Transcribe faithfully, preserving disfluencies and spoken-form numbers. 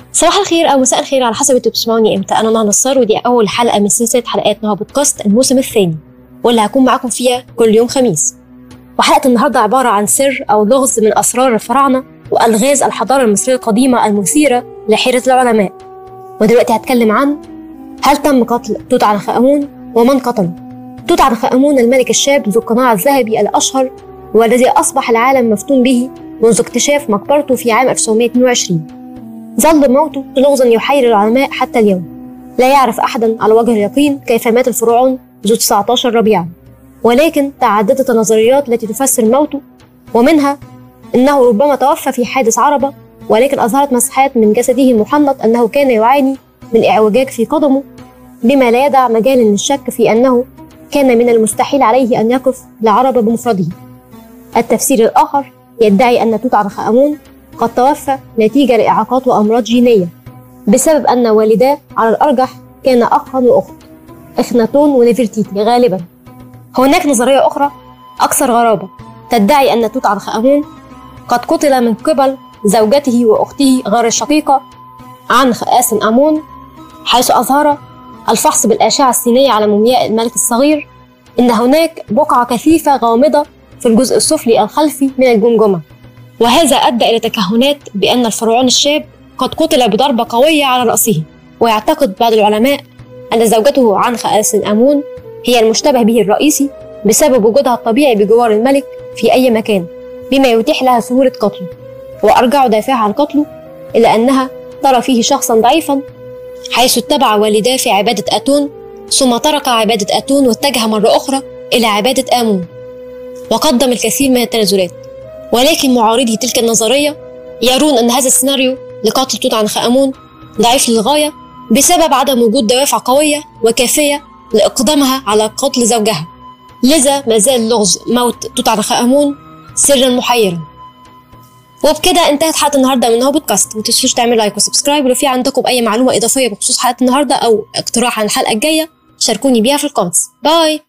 صباح الخير او مساء الخير على حسب انتوا بتسمعوني امتى. انا نهى نصار ودي اول حلقه من سلسله حلقات نهى بودكاست الموسم الثاني واللي هكون معاكم فيها كل يوم خميس. وحلقه النهارده عباره عن سر او لغز من اسرار الفراعنه والغاز الحضاره المصريه القديمه المثيره لحيره العلماء. ودلوقتي هتكلم عن هل تم قتل توت عنخ امون ومن قتله. توت عنخ امون الملك الشاب ذو القناع الذهبي الاشهر والذي اصبح العالم مفتون به منذ اكتشاف مقبرته في عام ألف وتسعمائة واثنين وعشرين. ظل موته لغزا يحير العلماء حتى اليوم. لا يعرف أحدا على وجه اليقين كيف مات الفرعون ذو تسعة عشر ربيعا، ولكن تعددت النظريات التي تفسر موته، ومنها أنه ربما توفى في حادث عربة، ولكن أظهرت مسحات من جسده المحنط أنه كان يعاني من اعوجاج في قدمه، بما لا يدع مجال للشك في أنه كان من المستحيل عليه أن يقف لعربة بمفرده. التفسير الآخر يدعي أن توت عنخ آمون قد توفى نتيجة لإعاقات وأمراض جينية بسبب أن والداه على الأرجح كان أخا وأخت، إخناتون ونفرتيتي غالبا. هناك نظرية أخرى أكثر غرابة تدعي أن توت عنخ آمون قد قتل من قبل زوجته وأخته غير الشقيقة عنخ آسن آمون، حيث أظهر الفحص بالأشعة السينية على مومياء الملك الصغير إن هناك بقعة كثيفة غامضة في الجزء السفلي الخلفي من الجمجمة، وهذا أدى إلى تكهنات بأن الفرعون الشاب قد قتل بضربة قوية على رأسه. ويعتقد بعض العلماء أن زوجته عنخ آسن آمون هي المشتبه به الرئيسي بسبب وجودها الطبيعي بجوار الملك في أي مكان، بما يتيح لها سهولة قتله. وأرجع دافعها عن قتله إلى أنها ترى فيه شخصا ضعيفا، حيث اتبع والداه في عبادة آتون ثم ترك عبادة آتون واتجه مرة أخرى إلى عبادة آمون، وقدم الكثير من التنازلات. ولكن معارضي تلك النظرية يرون أن هذا السيناريو لقتل توت عنخ آمون ضعيف للغاية بسبب عدم وجود دوافع قوية وكافية لإقدامها على قتل زوجها. لذا ما زال لغز موت توت عنخ آمون سرا محيرا. وبكده انتهت حلقة النهارده من نهى بودكاست. ما تنسوش تعملوا لايك وسبسكرايب، ولو في عندكم أي معلومة إضافية بخصوص حلقة النهارده أو اقتراح عن الحلقة الجاية شاركوني بيها في الكومنتس. باي.